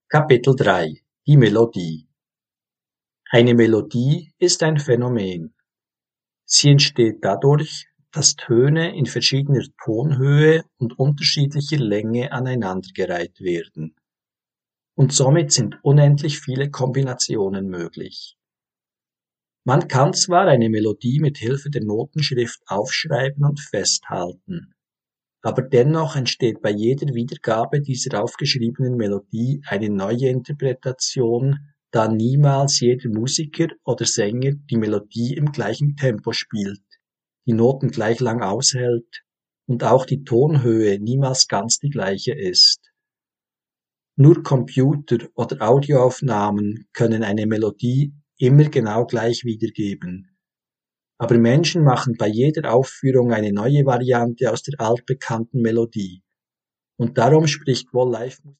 Kapitel 3: Die Melodie. Eine Melodie ist ein Phänomen. Sie entsteht dadurch, dass Töne in verschiedener Tonhöhe und unterschiedlicher Länge aneinandergereiht werden. Und somit sind unendlich viele Kombinationen möglich. Man kann zwar eine Melodie mit Hilfe der Notenschrift aufschreiben und festhalten, aber dennoch entsteht bei jeder Wiedergabe dieser aufgeschriebenen Melodie eine neue Interpretation, da niemals jeder Musiker oder Sänger die Melodie im gleichen Tempo spielt, die Noten gleich lang aushält und auch die Tonhöhe niemals ganz die gleiche ist. Nur Computer- oder Audioaufnahmen können eine Melodie immer genau gleich wiedergeben. Aber Menschen machen bei jeder Aufführung eine neue Variante aus der altbekannten Melodie. Und darum spricht wohl Live-Musik